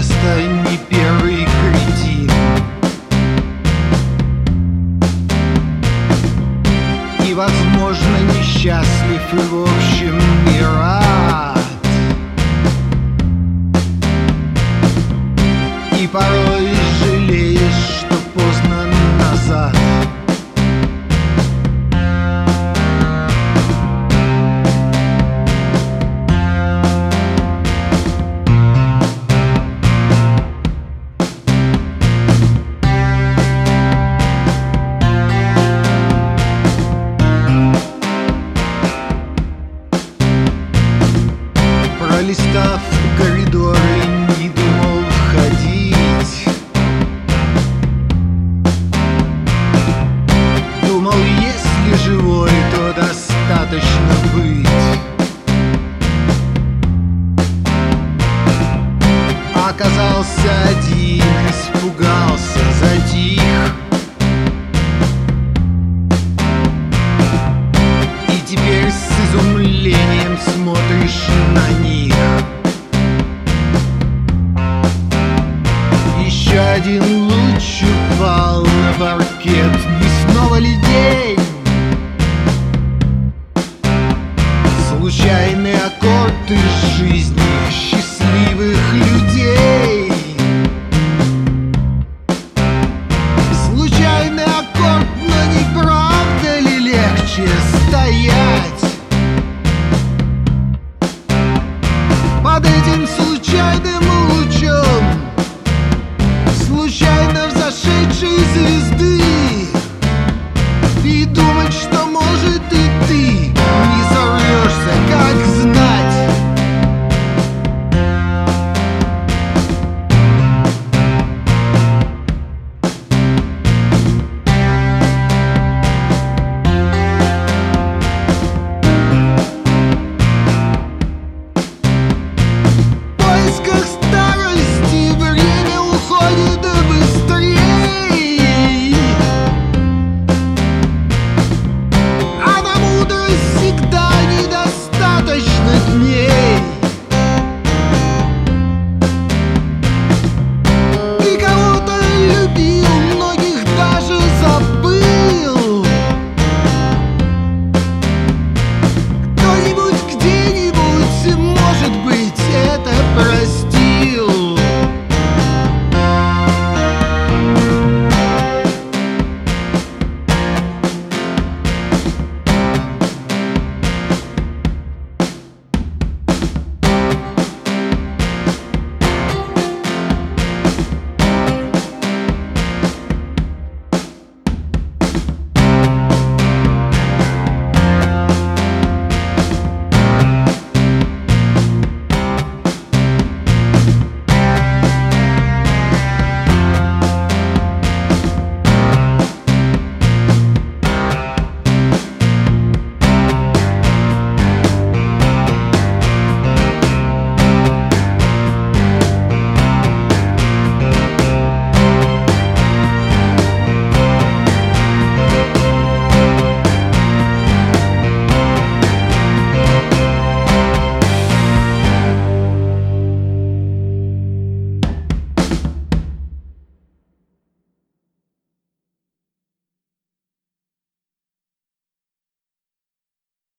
место, не первый кретин. И, возможно, несчастлив и в общем не рад. И порой жалеешь, что поздно назад. Пролистав коридоры, не думал входить. Думал, если живой, то достаточно быть. Оказался один, испугался, затих. И теперь с изумлением смотришь на них. Еще один луч упал на паркет. Не снова ли день? Случайный аккорд из жизни